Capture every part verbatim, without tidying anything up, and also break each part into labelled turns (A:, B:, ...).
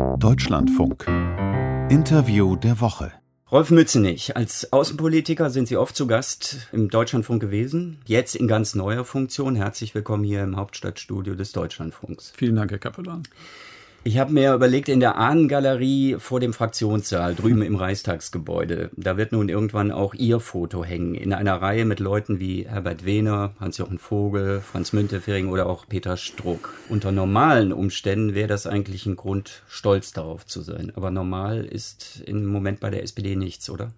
A: Deutschlandfunk. Interview der Woche.
B: Rolf Mützenich, als Außenpolitiker sind Sie oft zu Gast im Deutschlandfunk gewesen, jetzt in ganz neuer Funktion. Herzlich willkommen hier im Hauptstadtstudio des Deutschlandfunks.
C: Vielen Dank, Herr Kappelan.
B: Ich habe mir überlegt, in der Ahnengalerie vor dem Fraktionssaal, drüben im Reichstagsgebäude, da wird nun irgendwann auch Ihr Foto hängen, in einer Reihe mit Leuten wie Herbert Wehner, Hans-Jochen Vogel, Franz Müntefering oder auch Peter Struck. Unter normalen Umständen wäre das eigentlich ein Grund, stolz darauf zu sein. Aber normal ist im Moment bei der S P D nichts, oder?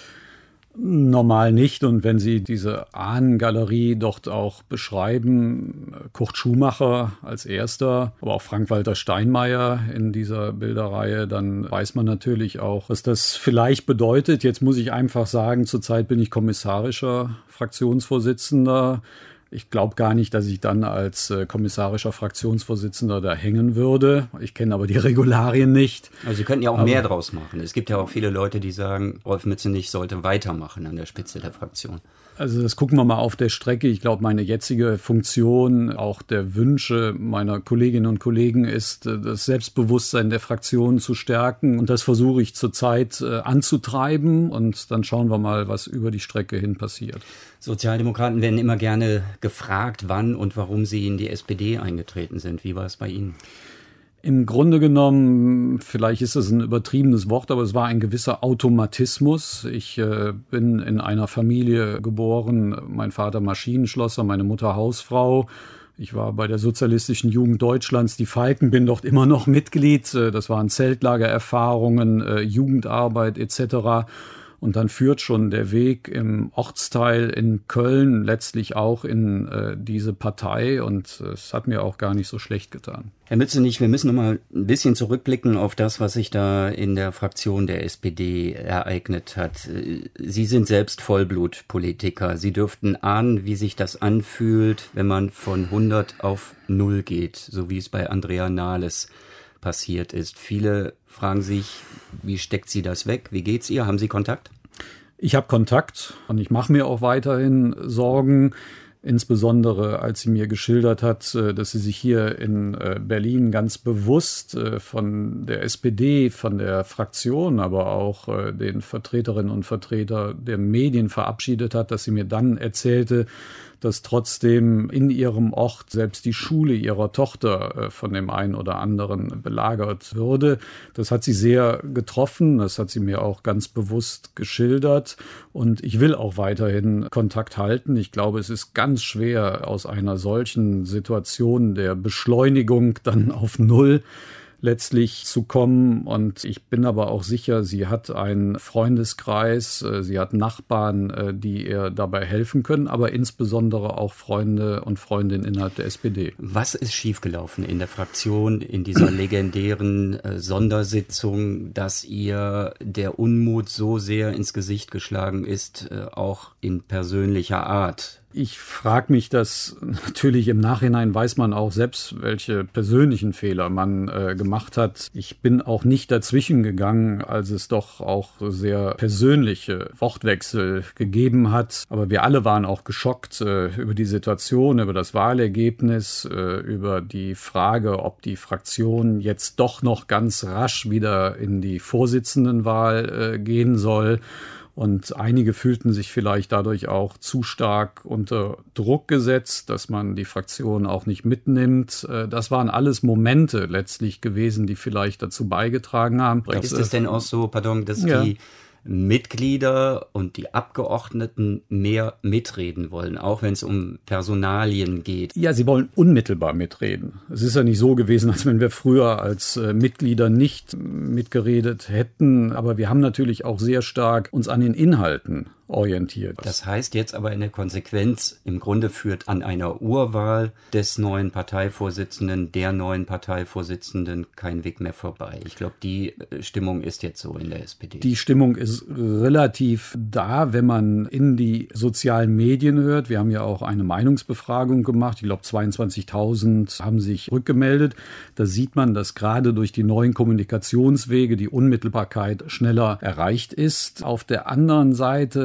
C: Normal nicht. Und wenn Sie diese Ahnengalerie dort auch beschreiben, Kurt Schumacher als erster, aber auch Frank-Walter Steinmeier in dieser Bilderreihe, dann weiß man natürlich auch, was das vielleicht bedeutet. Jetzt muss ich einfach sagen, zurzeit bin ich kommissarischer Fraktionsvorsitzender. Ich glaube gar nicht, dass ich dann als äh, kommissarischer Fraktionsvorsitzender da hängen würde. Ich kenne aber die Regularien nicht.
B: Also Sie könnten ja auch
C: aber
B: mehr draus machen. Es gibt ja auch viele Leute, die sagen, Rolf Mützenich sollte weitermachen an der Spitze der Fraktion.
C: Also das gucken wir mal auf der Strecke. Ich glaube, meine jetzige Funktion, auch der Wünsche meiner Kolleginnen und Kollegen ist, das Selbstbewusstsein der Fraktion zu stärken. Und das versuche ich zurzeit äh, anzutreiben. Und dann schauen wir mal, was über die Strecke hin passiert.
B: Sozialdemokraten werden immer gerne gefragt, wann und warum sie in die S P D eingetreten sind. Wie war es bei Ihnen?
C: Im Grunde genommen, vielleicht ist es ein übertriebenes Wort, aber es war ein gewisser Automatismus. Ich äh, bin in einer Familie geboren, mein Vater Maschinenschlosser, meine Mutter Hausfrau. Ich war bei der Sozialistischen Jugend Deutschlands, die Falken, bin dort immer noch Mitglied. Das waren Zeltlagererfahrungen, äh, Jugendarbeit et cetera. Und dann führt schon der Weg im Ortsteil in Köln letztlich auch in äh, diese Partei. Und es hat mir auch gar nicht so schlecht getan.
B: Herr Mützenich, wir müssen noch mal ein bisschen zurückblicken auf das, was sich da in der Fraktion der S P D ereignet hat. Sie sind selbst Vollblutpolitiker. Sie dürften ahnen, wie sich das anfühlt, wenn man von hundert auf null geht, so wie es bei Andrea Nahles passiert ist. Viele fragen sich, wie steckt sie das weg? Wie geht's ihr? Haben Sie Kontakt?
C: Ich habe Kontakt und ich mache mir auch weiterhin Sorgen, insbesondere als sie mir geschildert hat, dass sie sich hier in Berlin ganz bewusst von der S P D, von der Fraktion, aber auch den Vertreterinnen und Vertretern der Medien verabschiedet hat, dass sie mir dann erzählte, dass trotzdem in ihrem Ort selbst die Schule ihrer Tochter von dem einen oder anderen belagert würde. Das hat sie sehr getroffen, das hat sie mir auch ganz bewusst geschildert und ich will auch weiterhin Kontakt halten. Ich glaube, es ist ganz schwer, aus einer solchen Situation der Beschleunigung dann auf Null letztlich zu kommen. Und ich bin aber auch sicher, sie hat einen Freundeskreis, sie hat Nachbarn, die ihr dabei helfen können, aber insbesondere auch Freunde und Freundinnen innerhalb der S P D.
B: Was ist schiefgelaufen in der Fraktion, in dieser legendären äh, Sondersitzung, dass ihr der Unmut so sehr ins Gesicht geschlagen ist, äh, auch in persönlicher Art?
C: Ich frage mich das natürlich im Nachhinein, weiß man auch selbst, welche persönlichen Fehler man äh, gemacht hat. Ich bin auch nicht dazwischen gegangen, als es doch auch sehr persönliche Wortwechsel gegeben hat. Aber wir alle waren auch geschockt äh, über die Situation, über das Wahlergebnis, äh, über die Frage, ob die Fraktion jetzt doch noch ganz rasch wieder in die Vorsitzendenwahl äh, gehen soll. Und einige fühlten sich vielleicht dadurch auch zu stark unter Druck gesetzt, dass man die Fraktion auch nicht mitnimmt. Das waren alles Momente letztlich gewesen, die vielleicht dazu beigetragen haben.
B: Ist es denn auch so, pardon, dass ja. die Mitglieder und die Abgeordneten mehr mitreden wollen, auch wenn es um Personalien geht?
C: Ja, sie wollen unmittelbar mitreden. Es ist ja nicht so gewesen, als wenn wir früher als äh, Mitglieder nicht mitgeredet hätten, aber wir haben natürlich auch sehr stark uns an den Inhalten orientiert.
B: Das heißt jetzt aber in der Konsequenz, im Grunde führt an einer Urwahl des neuen Parteivorsitzenden, der neuen Parteivorsitzenden kein Weg mehr vorbei. Ich glaube, die Stimmung ist jetzt so in der S P D.
C: Die Stimmung ist relativ da, wenn man in die sozialen Medien hört. Wir haben ja auch eine Meinungsbefragung gemacht. Ich glaube, zweiundzwanzigtausend haben sich rückgemeldet. Da sieht man, dass gerade durch die neuen Kommunikationswege die Unmittelbarkeit schneller erreicht ist. Auf der anderen Seite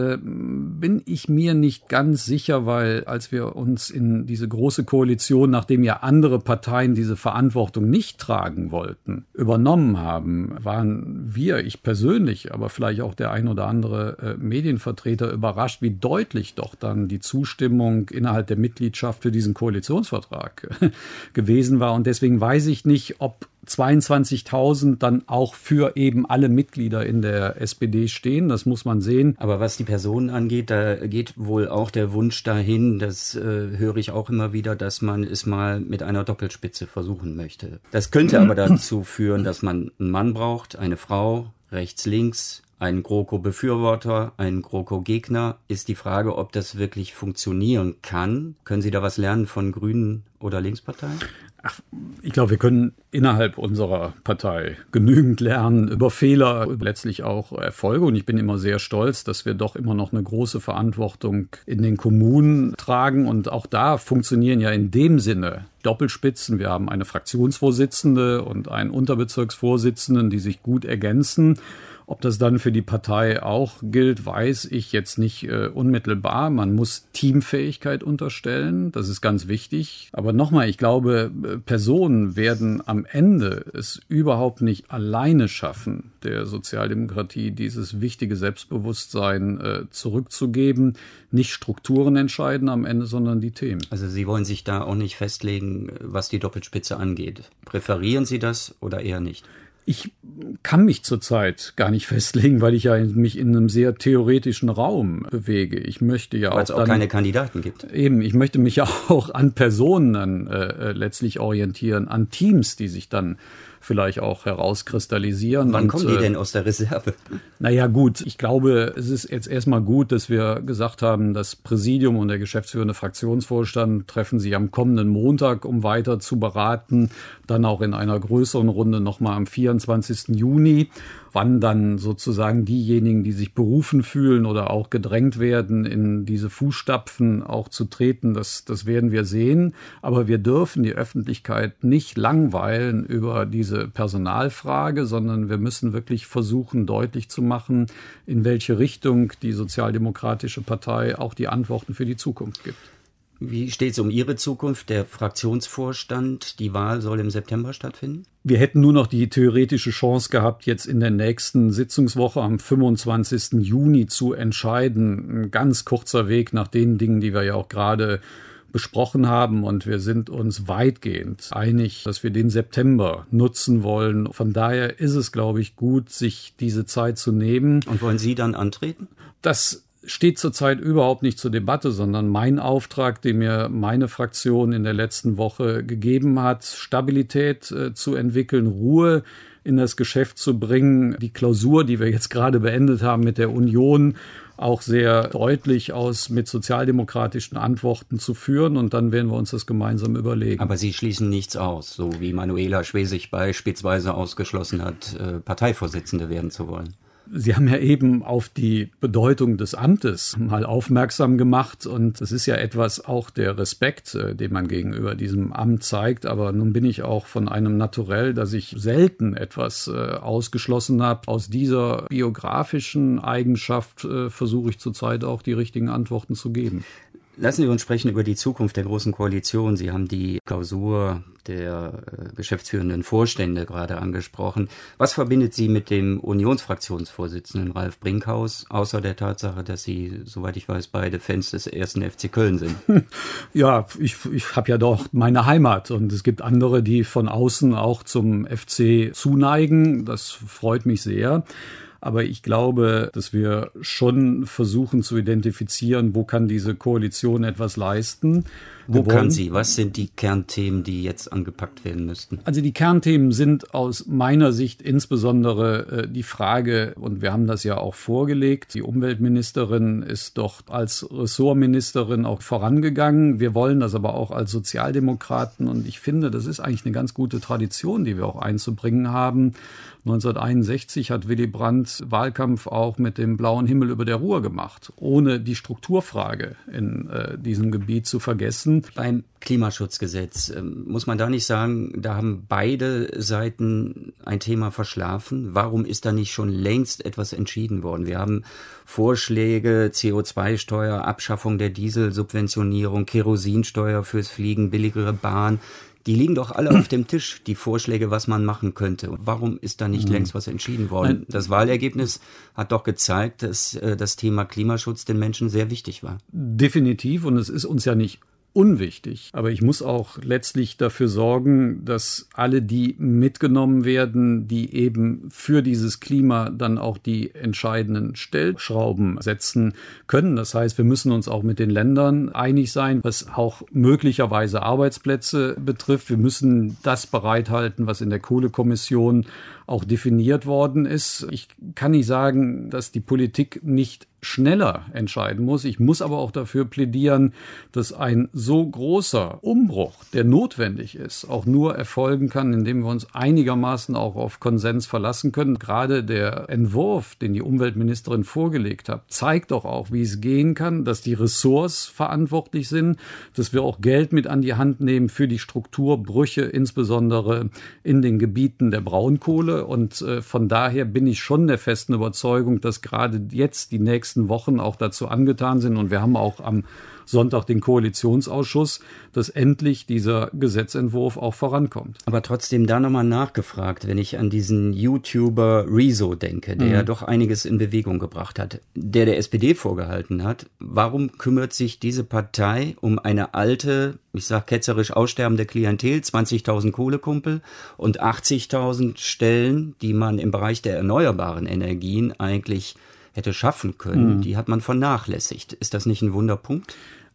C: äh, bin ich mir nicht ganz sicher, weil als wir uns in diese große Koalition, nachdem ja andere Parteien diese Verantwortung nicht tragen wollten, übernommen haben, waren wir, ich persönlich, aber vielleicht auch der ein oder andere äh, Medienvertreter überrascht, wie deutlich doch dann die Zustimmung innerhalb der Mitgliedschaft für diesen Koalitionsvertrag gewesen war. Und deswegen weiß ich nicht, ob zweiundzwanzigtausend dann auch für eben alle Mitglieder in der S P D stehen. Das muss man sehen.
B: Aber was die Personen angeht, da geht wohl auch der Wunsch dahin, das äh, höre ich auch immer wieder, dass man es mal mit einer Doppelspitze versuchen möchte. Das könnte aber dazu führen, dass man einen Mann braucht, eine Frau, rechts, links, einen GroKo-Befürworter, einen GroKo-Gegner. Ist die Frage, ob das wirklich funktionieren kann. Können Sie da was lernen von Grünen oder Linksparteien?
C: Ach, ich glaube, wir können innerhalb unserer Partei genügend lernen über Fehler, letztlich auch Erfolge. Und ich bin immer sehr stolz, dass wir doch immer noch eine große Verantwortung in den Kommunen tragen. Und auch da funktionieren ja in dem Sinne Doppelspitzen. Wir haben eine Fraktionsvorsitzende und einen Unterbezirksvorsitzenden, die sich gut ergänzen. Ob das dann für die Partei auch gilt, weiß ich jetzt nicht äh, unmittelbar. Man muss Teamfähigkeit unterstellen, das ist ganz wichtig. Aber nochmal, ich glaube, Personen werden am Ende es überhaupt nicht alleine schaffen, der Sozialdemokratie dieses wichtige Selbstbewusstsein äh, zurückzugeben. Nicht Strukturen entscheiden am Ende, sondern die Themen.
B: Also Sie wollen sich da auch nicht festlegen, was die Doppelspitze angeht. Präferieren Sie das oder eher nicht?
C: Ich kann mich zurzeit gar nicht festlegen, weil ich ja mich in einem sehr theoretischen Raum bewege. Ich möchte ja auch,
B: weil es auch
C: dann,
B: keine Kandidaten gibt.
C: Eben, ich möchte mich ja auch an Personen dann äh, letztlich orientieren, an Teams, die sich dann vielleicht auch herauskristallisieren.
B: Wann
C: und,
B: kommen die denn aus der Reserve?
C: Naja gut, ich glaube, es ist jetzt erstmal gut, dass wir gesagt haben, das Präsidium und der geschäftsführende Fraktionsvorstand treffen sich am kommenden Montag, um weiter zu beraten, dann auch in einer größeren Runde nochmal am vierundzwanzigsten Juni. Wann dann sozusagen diejenigen, die sich berufen fühlen oder auch gedrängt werden, in diese Fußstapfen auch zu treten, das, das werden wir sehen. Aber wir dürfen die Öffentlichkeit nicht langweilen über diese Personalfrage, sondern wir müssen wirklich versuchen, deutlich zu machen, in welche Richtung die Sozialdemokratische Partei auch die Antworten für die Zukunft gibt.
B: Wie steht es um Ihre Zukunft? Der Fraktionsvorstand, die Wahl soll im September stattfinden?
C: Wir hätten nur noch die theoretische Chance gehabt, jetzt in der nächsten Sitzungswoche am fünfundzwanzigsten Juni zu entscheiden. Ein ganz kurzer Weg nach den Dingen, die wir ja auch gerade besprochen haben. Und wir sind uns weitgehend einig, dass wir den September nutzen wollen. Von daher ist es, glaube ich, gut, sich diese Zeit zu nehmen.
B: Und wollen Sie dann antreten?
C: Das steht zurzeit überhaupt nicht zur Debatte, sondern mein Auftrag, den mir meine Fraktion in der letzten Woche gegeben hat, Stabilität äh, zu entwickeln, Ruhe in das Geschäft zu bringen, die Klausur, die wir jetzt gerade beendet haben mit der Union, auch sehr deutlich aus mit sozialdemokratischen Antworten zu führen, und dann werden wir uns das gemeinsam überlegen.
B: Aber Sie schließen nichts aus, so wie Manuela Schwesig beispielsweise ausgeschlossen hat, äh, Parteivorsitzende werden zu wollen.
C: Sie haben ja eben auf die Bedeutung des Amtes mal aufmerksam gemacht, und es ist ja etwas auch der Respekt, den man gegenüber diesem Amt zeigt. Aber nun bin ich auch von einem Naturell, dass ich selten etwas ausgeschlossen habe. Aus dieser biografischen Eigenschaft versuche ich zurzeit auch die richtigen Antworten zu geben.
B: Lassen Sie uns sprechen über die Zukunft der Großen Koalition. Sie haben die Klausur der äh, geschäftsführenden Vorstände gerade angesprochen. Was verbindet Sie mit dem Unionsfraktionsvorsitzenden Ralf Brinkhaus, außer der Tatsache, dass Sie, soweit ich weiß, beide Fans des ersten F C Köln sind?
C: Ja, ich, ich habe ja doch meine Heimat, und es gibt andere, die von außen auch zum F C zuneigen. Das freut mich sehr. Aber ich glaube, dass wir schon versuchen zu identifizieren, wo kann diese Koalition etwas leisten.
B: Wo kann sie? Was sind die Kernthemen, die jetzt angepackt werden müssten?
C: Also die Kernthemen sind aus meiner Sicht insbesondere äh, die Frage, und wir haben das ja auch vorgelegt, die Umweltministerin ist doch als Ressortministerin auch vorangegangen. Wir wollen das aber auch als Sozialdemokraten, und ich finde, das ist eigentlich eine ganz gute Tradition, die wir auch einzubringen haben. neunzehnhunderteinundsechzig hat Willy Brandt gezielt Wahlkampf auch mit dem blauen Himmel über der Ruhr gemacht, ohne die Strukturfrage in äh, diesem Gebiet zu vergessen.
B: Beim Klimaschutzgesetz, äh, muss man da nicht sagen, da haben beide Seiten ein Thema verschlafen? Warum ist da nicht schon längst etwas entschieden worden? Wir haben Vorschläge, C O zwei Steuer, Abschaffung der Dieselsubventionierung, Kerosinsteuer fürs Fliegen, billigere Bahn. Die liegen doch alle auf dem Tisch, die Vorschläge, was man machen könnte. Warum ist da nicht mhm. längst was entschieden worden? Das Wahlergebnis hat doch gezeigt, dass äh, das Thema Klimaschutz den Menschen sehr wichtig war.
C: Definitiv, und es ist uns ja nicht unwichtig. Aber ich muss auch letztlich dafür sorgen, dass alle die mitgenommen werden, die eben für dieses Klima dann auch die entscheidenden Stellschrauben setzen können. Das heißt, wir müssen uns auch mit den Ländern einig sein, was auch möglicherweise Arbeitsplätze betrifft. Wir müssen das bereithalten, was in der Kohlekommission auch definiert worden ist. Ich kann nicht sagen, dass die Politik nicht schneller entscheiden muss. Ich muss aber auch dafür plädieren, dass ein so großer Umbruch, der notwendig ist, auch nur erfolgen kann, indem wir uns einigermaßen auch auf Konsens verlassen können. Gerade der Entwurf, den die Umweltministerin vorgelegt hat, zeigt doch auch, wie es gehen kann, dass die Ressorts verantwortlich sind, dass wir auch Geld mit an die Hand nehmen für die Strukturbrüche, insbesondere in den Gebieten der Braunkohle. Und äh, von daher bin ich schon der festen Überzeugung, dass gerade jetzt die nächsten Wochen auch dazu angetan sind. Und wir haben auch am Sonntag den Koalitionsausschuss, dass endlich dieser Gesetzentwurf auch vorankommt.
B: Aber trotzdem da nochmal nachgefragt, wenn ich an diesen YouTuber Rezo denke, der mhm. ja doch einiges in Bewegung gebracht hat, der der S P D vorgehalten hat, warum kümmert sich diese Partei um eine alte, ich sag ketzerisch aussterbende Klientel, zwanzigtausend Kohlekumpel und achtzigtausend Stellen, die man im Bereich der erneuerbaren Energien eigentlich hätte schaffen können, mhm. die hat man vernachlässigt. Ist das nicht ein Wunderpunkt?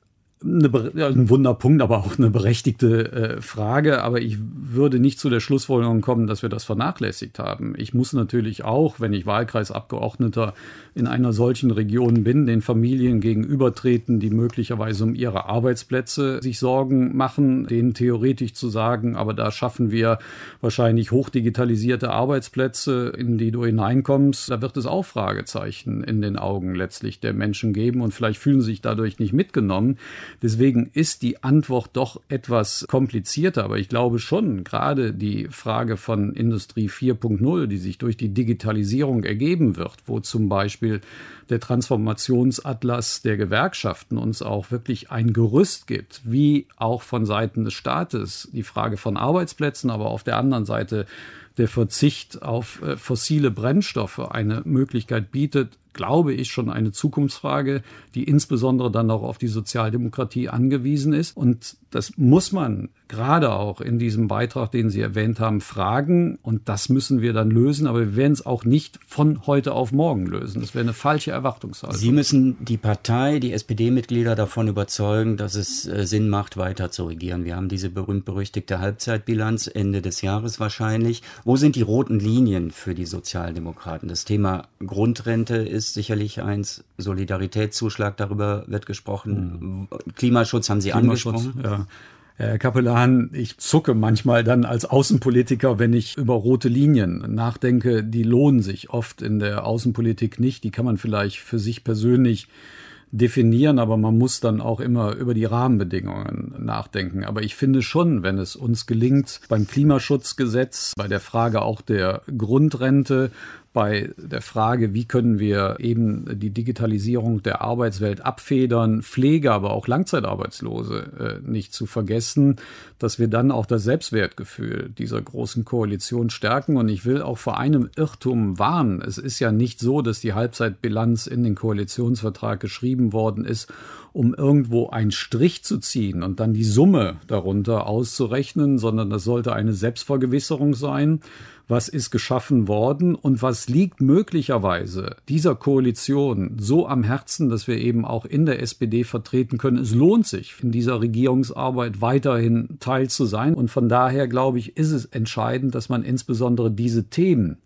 C: Eine, ja, ein Wunderpunkt, aber auch eine berechtigte äh, Frage. Aber ich würde nicht zu der Schlussfolgerung kommen, dass wir das vernachlässigt haben. Ich muss natürlich auch, wenn ich Wahlkreisabgeordneter in einer solchen Region bin, den Familien gegenübertreten, die möglicherweise um ihre Arbeitsplätze sich Sorgen machen, denen theoretisch zu sagen, aber da schaffen wir wahrscheinlich hochdigitalisierte Arbeitsplätze, in die du hineinkommst. Da wird es auch Fragezeichen in den Augen letztlich der Menschen geben und vielleicht fühlen sie sich dadurch nicht mitgenommen. Deswegen ist die Antwort doch etwas komplizierter, aber ich glaube schon, gerade die Frage von Industrie vier Punkt null, die sich durch die Digitalisierung ergeben wird, wo zum Beispiel der Transformationsatlas der Gewerkschaften uns auch wirklich ein Gerüst gibt, wie auch von Seiten des Staates die Frage von Arbeitsplätzen, aber auf der anderen Seite der Verzicht auf äh, fossile Brennstoffe eine Möglichkeit bietet, glaube ich, schon eine Zukunftsfrage, die insbesondere dann auch auf die Sozialdemokratie angewiesen ist. Und das muss man gerade auch in diesem Beitrag, den Sie erwähnt haben, fragen. Und das müssen wir dann lösen. Aber wir werden es auch nicht von heute auf morgen lösen. Das wäre eine falsche Erwartungshaltung.
B: Sie müssen die Partei, die S P D-Mitglieder davon überzeugen, dass es äh, Sinn macht, weiter zu regieren. Wir haben diese berühmt-berüchtigte Halbzeitbilanz Ende des Jahres wahrscheinlich. Wo sind die roten Linien für die Sozialdemokraten? Das Thema Grundrente ist sicherlich eins, Solidaritätszuschlag, darüber wird gesprochen. Mhm. Klimaschutz haben Sie Klimaschutz, angesprochen.
C: Ja. Herr Capellan, ich zucke manchmal dann als Außenpolitiker, wenn ich über rote Linien nachdenke. Die lohnen sich oft in der Außenpolitik nicht. Die kann man vielleicht für sich persönlich definieren, aber man muss dann auch immer über die Rahmenbedingungen nachdenken. Aber ich finde schon, wenn es uns gelingt, beim Klimaschutzgesetz, bei der Frage auch der Grundrente, bei der Frage, wie können wir eben die Digitalisierung der Arbeitswelt abfedern, Pflege, aber auch Langzeitarbeitslose äh, nicht zu vergessen, dass wir dann auch das Selbstwertgefühl dieser großen Koalition stärken. Und ich will auch vor einem Irrtum warnen. Es ist ja nicht so, dass die Halbzeitbilanz in den Koalitionsvertrag geschrieben worden ist, um irgendwo einen Strich zu ziehen und dann die Summe darunter auszurechnen, sondern das sollte eine Selbstvergewisserung sein. Was ist geschaffen worden und was liegt möglicherweise dieser Koalition so am Herzen, dass wir eben auch in der S P D vertreten können. Es lohnt sich, in dieser Regierungsarbeit weiterhin Teil zu sein. Und von daher, glaube ich, ist es entscheidend, dass man insbesondere diese Themen,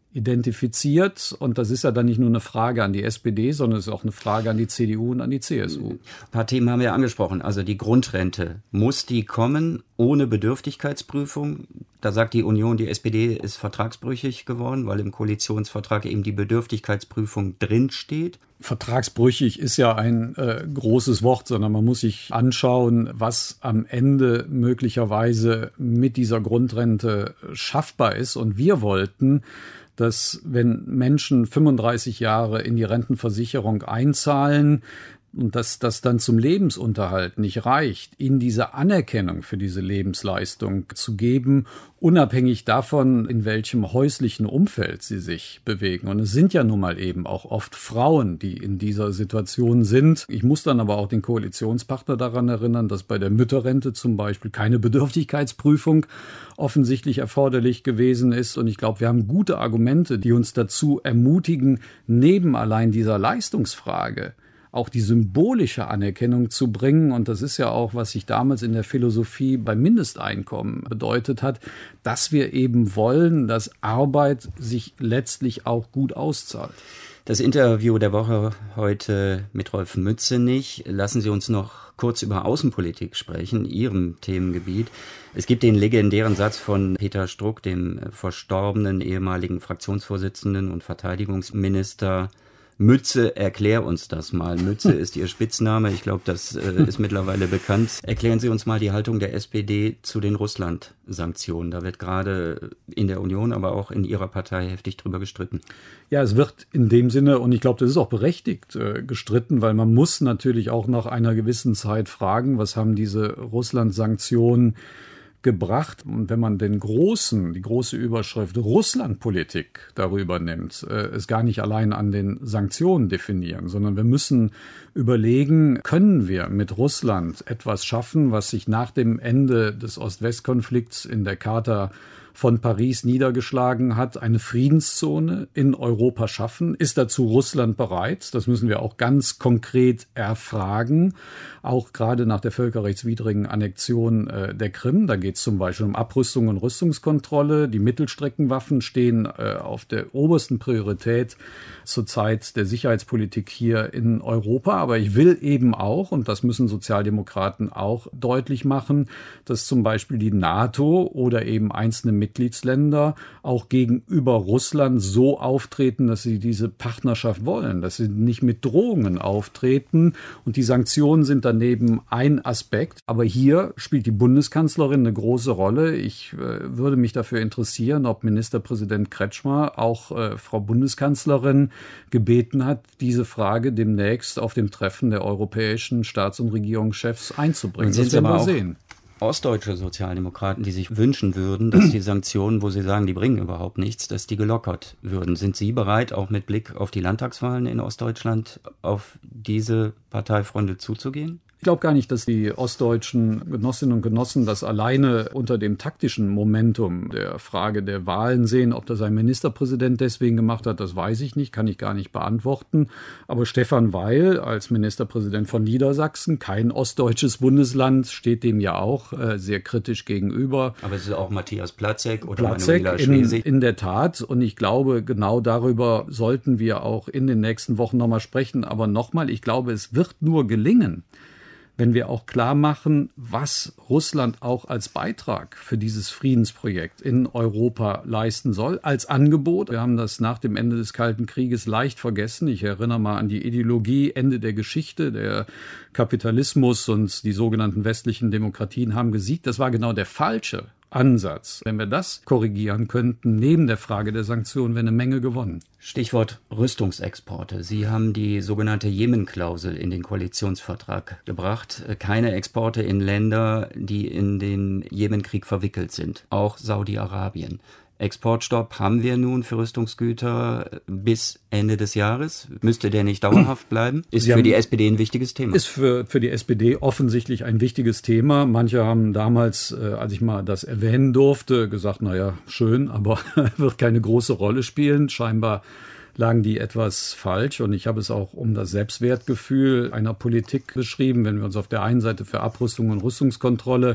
C: identifiziert. Und das ist ja dann nicht nur eine Frage an die S P D, sondern es ist auch eine Frage an die C D U und an die C S U.
B: Ein paar Themen haben wir ja angesprochen. Also die Grundrente. Muss die kommen ohne Bedürftigkeitsprüfung? Da sagt die Union, die S P D ist vertragsbrüchig geworden, weil im Koalitionsvertrag eben die Bedürftigkeitsprüfung drinsteht.
C: Vertragsbrüchig ist ja ein äh, großes Wort, sondern man muss sich anschauen, was am Ende möglicherweise mit dieser Grundrente schaffbar ist. Und wir wollten, dass wenn Menschen fünfunddreißig Jahre in die Rentenversicherung einzahlen, und dass das dann zum Lebensunterhalt nicht reicht, ihnen diese Anerkennung für diese Lebensleistung zu geben, unabhängig davon, in welchem häuslichen Umfeld sie sich bewegen. Und es sind ja nun mal eben auch oft Frauen, die in dieser Situation sind. Ich muss dann aber auch den Koalitionspartner daran erinnern, dass bei der Mütterrente zum Beispiel keine Bedürftigkeitsprüfung offensichtlich erforderlich gewesen ist. Und ich glaube, wir haben gute Argumente, die uns dazu ermutigen, neben allein dieser Leistungsfrage auch die symbolische Anerkennung zu bringen. Und das ist ja auch, was sich damals in der Philosophie beim Mindesteinkommen bedeutet hat, dass wir eben wollen, dass Arbeit sich letztlich auch gut auszahlt.
B: Das Interview der Woche heute mit Rolf Mützenich. Lassen Sie uns noch kurz über Außenpolitik sprechen, Ihrem Themengebiet. Es gibt den legendären Satz von Peter Struck, dem verstorbenen ehemaligen Fraktionsvorsitzenden und Verteidigungsminister: Mütze, erklär uns das mal. Mütze ist Ihr Spitzname. Ich glaube, das äh, ist mittlerweile bekannt. Erklären Sie uns mal die Haltung der S P D zu den Russland-Sanktionen. Da wird gerade in der Union, aber auch in Ihrer Partei heftig drüber gestritten.
C: Ja, es wird in dem Sinne, und ich glaube, das ist auch berechtigt, äh, gestritten, weil man muss natürlich auch nach einer gewissen Zeit fragen, was haben diese Russland-Sanktionen gebracht. Und wenn man den großen, die große Überschrift Russlandpolitik darüber nimmt, äh, es gar nicht allein an den Sanktionen definieren, sondern wir müssen überlegen, können wir mit Russland etwas schaffen, was sich nach dem Ende des Ost-West-Konflikts in der Charta von Paris niedergeschlagen hat, eine Friedenszone in Europa schaffen. Ist dazu Russland bereit? Das müssen wir auch ganz konkret erfragen. Auch gerade nach der völkerrechtswidrigen Annexion äh, der Krim. Da geht es zum Beispiel um Abrüstung und Rüstungskontrolle. Die Mittelstreckenwaffen stehen äh, auf der obersten Priorität zur Zeit der Sicherheitspolitik hier in Europa. Aber ich will eben auch, und das müssen Sozialdemokraten auch deutlich machen, dass zum Beispiel die NATO oder eben einzelne Mitgliedsländer auch gegenüber Russland so auftreten, dass sie diese Partnerschaft wollen, dass sie nicht mit Drohungen auftreten. Und die Sanktionen sind daneben ein Aspekt. Aber hier spielt die Bundeskanzlerin eine große Rolle. Ich äh, würde mich dafür interessieren, ob Ministerpräsident Kretschmer auch äh, Frau Bundeskanzlerin gebeten hat, diese Frage demnächst auf dem Treffen der europäischen Staats- und Regierungschefs einzubringen.
B: Das werden wir sehen. Ostdeutsche Sozialdemokraten, die sich wünschen würden, dass die Sanktionen, wo sie sagen, die bringen überhaupt nichts, dass die gelockert würden. Sind Sie bereit, auch mit Blick auf die Landtagswahlen in Ostdeutschland auf diese Parteifreunde zuzugehen?
C: Ich glaube gar nicht, dass die ostdeutschen Genossinnen und Genossen das alleine unter dem taktischen Momentum der Frage der Wahlen sehen. Ob das ein Ministerpräsident deswegen gemacht hat, das weiß ich nicht, kann ich gar nicht beantworten. Aber Stefan Weil als Ministerpräsident von Niedersachsen, kein ostdeutsches Bundesland, steht dem ja auch äh, sehr kritisch gegenüber.
B: Aber es ist auch Matthias Platzek oder
C: Platzek
B: Manuela
C: in,
B: Schwesig.
C: in der Tat. Und ich glaube, genau darüber sollten wir auch in den nächsten Wochen nochmal sprechen. Aber nochmal, ich glaube, es wird nur gelingen, wenn wir auch klar machen, was Russland auch als Beitrag für dieses Friedensprojekt in Europa leisten soll, als Angebot. Wir haben das nach dem Ende des Kalten Krieges leicht vergessen. Ich erinnere mal an die Ideologie, Ende der Geschichte, der Kapitalismus und die sogenannten westlichen Demokratien haben gesiegt. Das war genau der falsche Ansatz. Wenn wir das korrigieren könnten, neben der Frage der Sanktionen, wäre eine Menge gewonnen.
B: Stichwort Rüstungsexporte. Sie haben die sogenannte Jemen-Klausel in den Koalitionsvertrag gebracht. Keine Exporte in Länder, die in den Jemenkrieg verwickelt sind. Auch Saudi-Arabien. Exportstopp haben wir nun für Rüstungsgüter bis Ende des Jahres. Müsste der nicht dauerhaft bleiben? Ist
C: Sie
B: für
C: haben,
B: die S P D ein wichtiges Thema.
C: Ist für, für die S P D offensichtlich ein wichtiges Thema. Manche haben damals, äh, als ich mal das erwähnen durfte, gesagt, naja, schön, aber wird keine große Rolle spielen. Scheinbar lagen die etwas falsch. Und ich habe es auch um das Selbstwertgefühl einer Politik beschrieben, wenn wir uns auf der einen Seite für Abrüstung und Rüstungskontrolle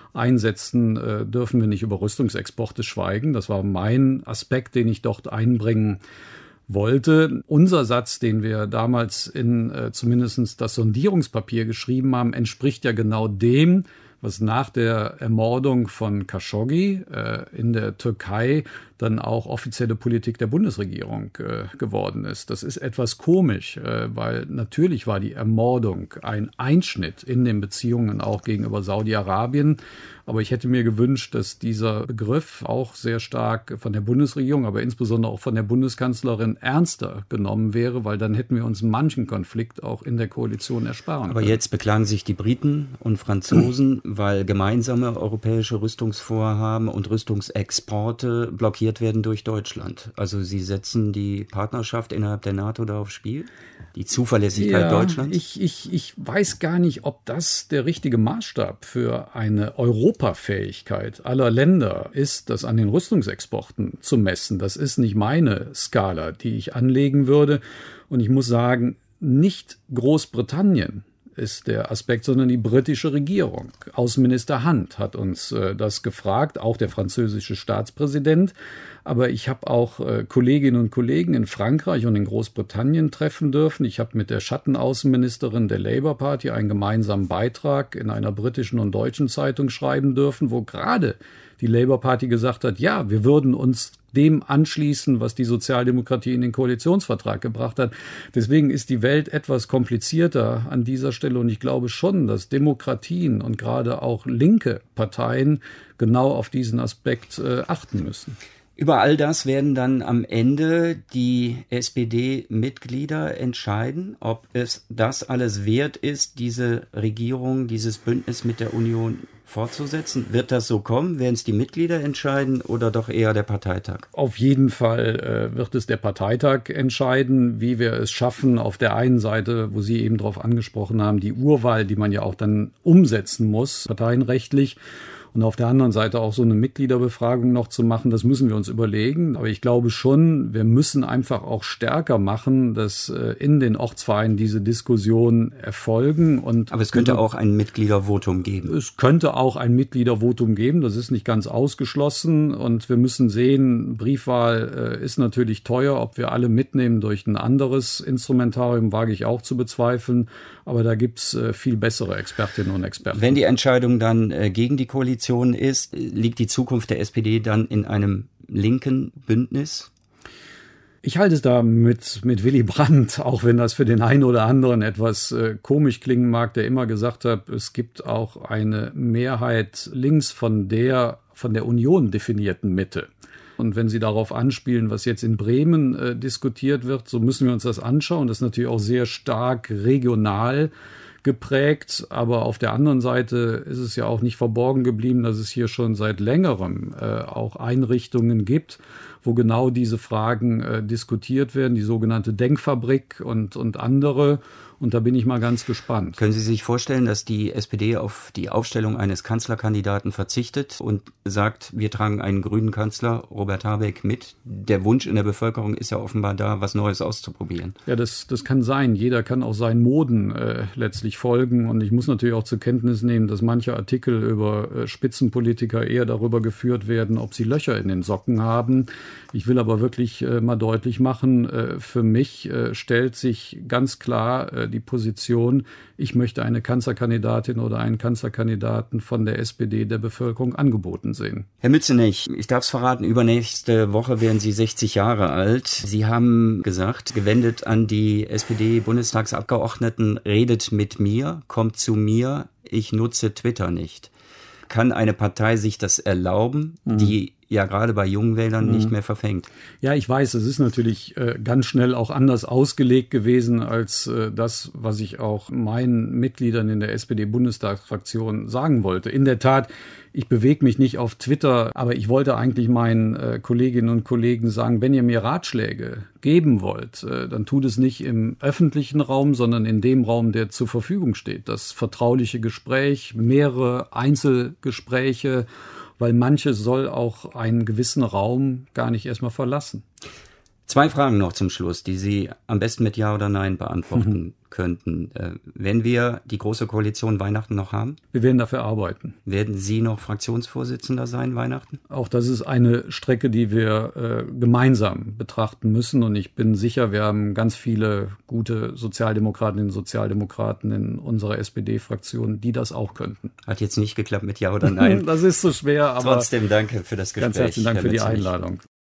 C: einsetzen, äh, dürfen wir nicht über Rüstungsexporte schweigen. Das war mein Aspekt, den ich dort einbringen wollte. Unser Satz, den wir damals in äh, zumindest das Sondierungspapier geschrieben haben, entspricht ja genau dem, was nach der Ermordung von Khashoggi äh, in der Türkei dann auch offizielle Politik der Bundesregierung äh, geworden ist. Das ist etwas komisch, äh, weil natürlich war die Ermordung ein Einschnitt in den Beziehungen auch gegenüber Saudi-Arabien. Aber ich hätte mir gewünscht, dass dieser Begriff auch sehr stark von der Bundesregierung, aber insbesondere auch von der Bundeskanzlerin ernster genommen wäre, weil dann hätten wir uns manchen Konflikt auch in der Koalition ersparen
B: Aber
C: können.
B: jetzt beklagen sich die Briten und Franzosen, weil gemeinsame europäische Rüstungsvorhaben und Rüstungsexporte blockiert werden durch Deutschland. Also Sie setzen die Partnerschaft innerhalb der NATO da aufs Spiel? Die Zuverlässigkeit
C: ja,
B: Deutschlands?
C: Ich, ich, ich weiß gar nicht, ob das der richtige Maßstab für eine Europafähigkeit aller Länder ist, das an den Rüstungsexporten zu messen. Das ist nicht meine Skala, die ich anlegen würde. Und ich muss sagen, nicht Großbritannien ist der Aspekt, sondern die britische Regierung. Außenminister Hunt hat uns äh, das gefragt, auch der französische Staatspräsident. Aber ich habe auch äh, Kolleginnen und Kollegen in Frankreich und in Großbritannien treffen dürfen. Ich habe mit der Schattenaußenministerin der Labour Party einen gemeinsamen Beitrag in einer britischen und deutschen Zeitung schreiben dürfen, wo gerade die Labour Party gesagt hat, ja, wir würden uns dem anschließen, was die Sozialdemokratie in den Koalitionsvertrag gebracht hat. Deswegen ist die Welt etwas komplizierter an dieser Stelle und ich glaube schon, dass Demokratien und gerade auch linke Parteien genau auf diesen Aspekt äh, achten müssen.
B: Über all das werden dann am Ende die S P D-Mitglieder entscheiden, ob es das alles wert ist, diese Regierung, dieses Bündnis mit der Union fortzusetzen. Wird das so kommen? Werden es die Mitglieder entscheiden oder doch eher der Parteitag?
C: Auf jeden Fall äh, wird es der Parteitag entscheiden, wie wir es schaffen, auf der einen Seite, wo Sie eben darauf angesprochen haben, die Urwahl, die man ja auch dann umsetzen muss, parteienrechtlich, und auf der anderen Seite auch so eine Mitgliederbefragung noch zu machen, das müssen wir uns überlegen. Aber ich glaube schon, wir müssen einfach auch stärker machen, dass äh, in den Ortsvereinen diese Diskussionen erfolgen. Und
B: Aber es könnte auch ein Mitgliedervotum geben.
C: Es könnte auch ein Mitgliedervotum geben, das ist nicht ganz ausgeschlossen. Und wir müssen sehen, Briefwahl äh, ist natürlich teuer. Ob wir alle mitnehmen durch ein anderes Instrumentarium, wage ich auch zu bezweifeln. Aber da gibt's äh, viel bessere Expertinnen und Experten.
B: Wenn die Entscheidung dann äh, gegen die Koalition ist, liegt die Zukunft der S P D dann in einem linken Bündnis?
C: Ich halte es da mit, mit Willy Brandt, auch wenn das für den einen oder anderen etwas äh, komisch klingen mag, der immer gesagt hat, es gibt auch eine Mehrheit links von der von der Union definierten Mitte. Und wenn Sie darauf anspielen, was jetzt in Bremen äh, diskutiert wird, so müssen wir uns das anschauen. Das ist natürlich auch sehr stark regional geprägt, aber auf der anderen Seite ist es ja auch nicht verborgen geblieben, dass es hier schon seit längerem äh, auch Einrichtungen gibt, wo genau diese Fragen äh, diskutiert werden, die sogenannte Denkfabrik und, und andere. Und da bin ich mal ganz gespannt.
B: Können Sie sich vorstellen, dass die S P D auf die Aufstellung eines Kanzlerkandidaten verzichtet und sagt, wir tragen einen grünen Kanzler, Robert Habeck, mit? Der Wunsch in der Bevölkerung ist ja offenbar da, was Neues auszuprobieren.
C: Ja, das, das kann sein. Jeder kann auch seinen Moden äh, letztlich folgen. Und ich muss natürlich auch zur Kenntnis nehmen, dass manche Artikel über äh, Spitzenpolitiker eher darüber geführt werden, ob sie Löcher in den Socken haben. Ich will aber wirklich äh, mal deutlich machen, äh, für mich äh, stellt sich ganz klar äh, die Position, ich möchte eine Kanzlerkandidatin oder einen Kanzlerkandidaten von der S P D der Bevölkerung angeboten sehen.
B: Herr Mützenich, ich darf es verraten, übernächste Woche werden Sie sechzig Jahre alt. Sie haben gesagt, gewendet an die S P D-Bundestagsabgeordneten, redet mit mir, kommt zu mir, ich nutze Twitter nicht. Kann eine Partei sich das erlauben, mhm. die ja gerade bei jungen Wählern mhm. nicht mehr verfängt?
C: Ja, ich weiß, es ist natürlich äh, ganz schnell auch anders ausgelegt gewesen als äh, das, was ich auch meinen Mitgliedern in der S P D-Bundestagsfraktion sagen wollte. In der Tat, ich bewege mich nicht auf Twitter, aber ich wollte eigentlich meinen äh, Kolleginnen und Kollegen sagen, wenn ihr mir Ratschläge geben wollt, äh, dann tut es nicht im öffentlichen Raum, sondern in dem Raum, der zur Verfügung steht. Das vertrauliche Gespräch, mehrere Einzelgespräche, weil manche soll auch einen gewissen Raum gar nicht erstmal verlassen.
B: Zwei Fragen noch zum Schluss, die Sie am besten mit Ja oder Nein beantworten mhm. könnten. Äh, wenn wir die Große Koalition Weihnachten noch haben?
C: Wir werden dafür arbeiten.
B: Werden Sie noch Fraktionsvorsitzender sein, Weihnachten?
C: Auch das ist eine Strecke, die wir äh, gemeinsam betrachten müssen. Und ich bin sicher, wir haben ganz viele gute Sozialdemokratinnen und Sozialdemokraten in unserer S P D-Fraktion, die das auch könnten.
B: Hat jetzt nicht geklappt mit Ja oder Nein.
C: Das ist so schwer, aber
B: trotzdem danke für das Gespräch.
C: Ganz herzlichen Dank für die Einladung.